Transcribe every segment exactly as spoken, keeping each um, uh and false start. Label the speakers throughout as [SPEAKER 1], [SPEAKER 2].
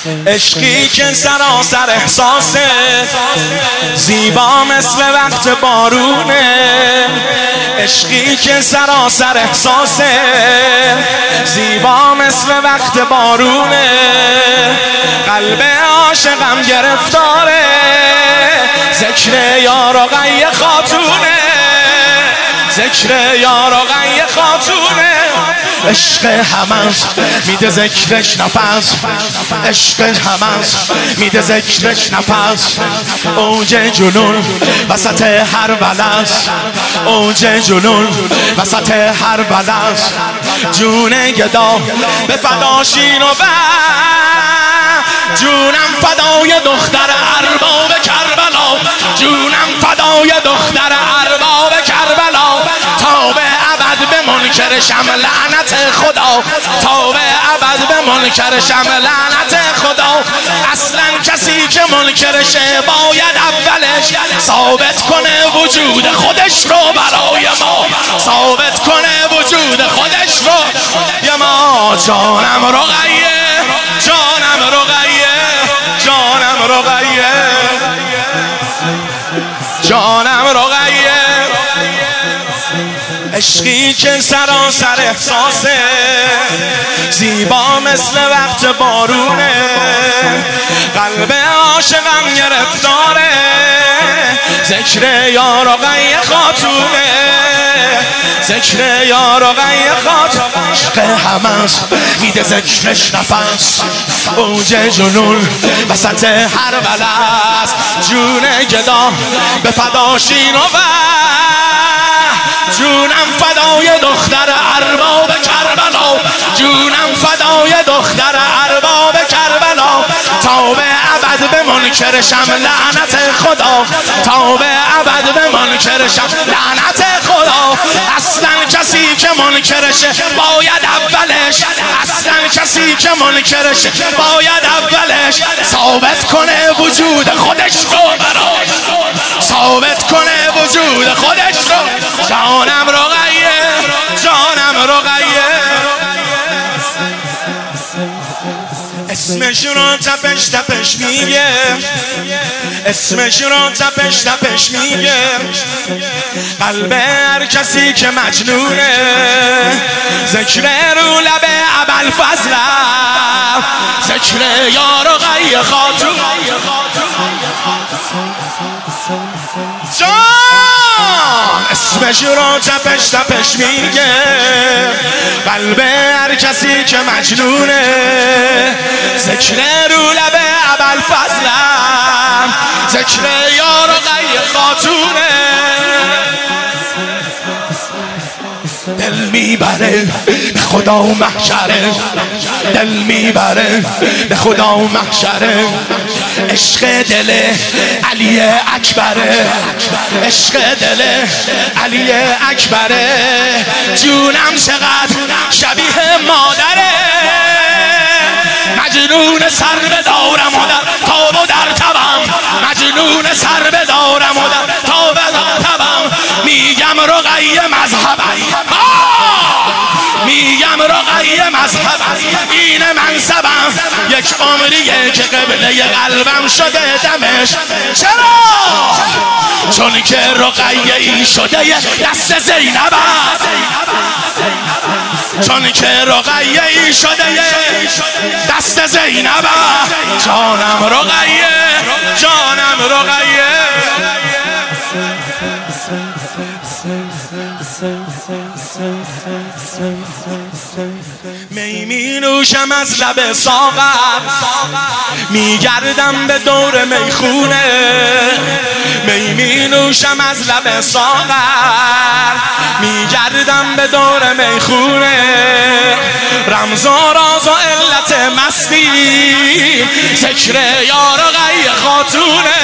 [SPEAKER 1] عشقی که سراسر احساسه، زیبا مثل وقت بارونه. عشقی که سراسر احساسه، زیبا مثل وقت بارونه. قلب عاشقم گرفتاره، ذکر یار و غی خاتونه، ذکر یار و غی خاتونه. عشق همست میده ذکرش نفس، عشق همست میده ذکرش نفس. اوج جنون وسط هر بلست، اوج جنون وسط هر بلست. جون گدا به فداشین و به جونم فدای دختر ارباب کربلا، جونم فدای دختر ارباب کربلا. تا به ابد به منکرشم لعنت خدا، تا به ابد به منکرشم لعنت خدا. اصلا کسی که منکرشه باید اولش ثابت کنه وجود خودش رو برای ما، ثابت کنه وجود خودش رو یا ما. جانم رقیه، جانم رقیه، جانم رقیه، جانم رقیه. عشقی که سراسر احساسه، زیبا مثل وقت بارونه. قلب عاشقم گرفتاره، ذکر یار و غی خاتونه، ذکر یار و غی خاتونه. عشق همست میده ذکرش نفس، اوج جنون وسط هر بلست. جون گدا به فداشین و جونم فدای دختر ارباب کربلا، جونم فدای دختر ارباب کربلا. تا به ابد به منکرشم لعنت خدا، تا به ابد به منکرشم لعنت خدا. اصلا کسی که منکرشه باید اولش، اصلا کسی که منکرشه باید اولش ثابت کنه وجود خودش رو براش، ثابت کنه وجود خودش رو. جانم رقیه، جانم رقیه. اسمش رو تپش تپش میگه، اسمش رو تپش تپش میگه. قلب هر کسی که مجنونه، ذکر رو لب ابوالفضل، ذکر یار و غی خاتون. جان اسمش رو تپش تپش میگه، قلب هر کسی که مجنونه. ذکر رو لب ابوالفضل، ذکر یار و غی خاتونه. دل میبره به خدا و محشره، دل میبره به خدا و محشره. عشق دل علی اکبره، عشق دل علی اکبره. جونم چقدر شبیه مادره، مجنون سر بدارم و در تاب و در تبم، مجنون سر بدارم و در تاب و در تبم. میگم رقیه مذهبم، میگم رقیه مذهبم، این منصبم. یک عمریه که قبله قلبم شده دمش. چرا؟ چون که رقیه ای شده دست زینبم، چون که رقیه ای شده دست زینبم. جانم رقیه، جانم رقیه. می می نوشم از لب ساغر، میگردم به دور میخونه. می می نوشم از لب ساغر، میگردم به دور میخونه. رمز و راز و علت مستی، ذکر یار و غی خاتونه.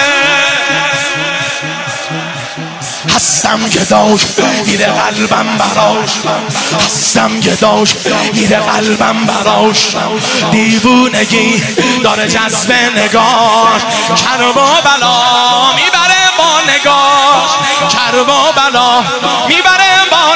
[SPEAKER 1] هستم گداش میره قلبم براش، هستم گداش میره قلبم براش. دیوونگی داره جذب نگاه، کرب و بلا میبره با نگاه، کرب و بلا میبره با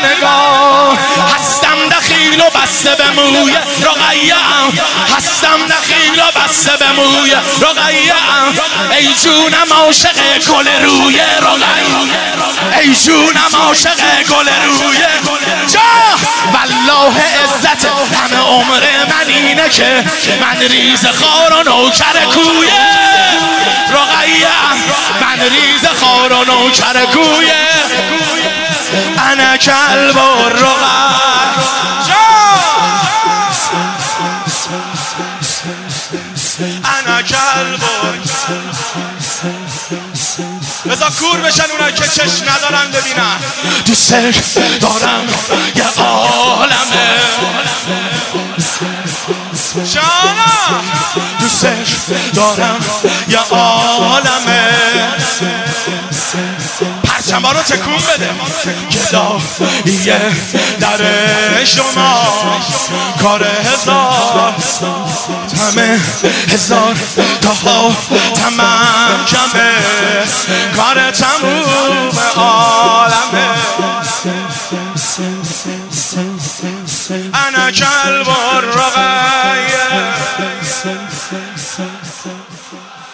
[SPEAKER 1] نگاه. هستم دخیل و بسته به موی رقیه‌ام، هستم دخیل و را بسته به موی رقیه ام، ای جونم عاشق گل روی رقیه، ای جونم عاشق گل روی جا. والله عزت همه عمر من اینه که من ریز خار و نوکر کویه رقیه ام، من ریز خار و نوکر کویه. انا کلب و رقیه انا کلب بذار کور بشن اونایی که چشم ندارن ببینن. دوست دارم یه عالمه جانا، دوست دارم یه عالمه. پرچم‌ها رو تکون بده. گداییه در شما کار هزار همه هزار تاها تمام کمه کار تموم عالمه. انا کلب الرقیه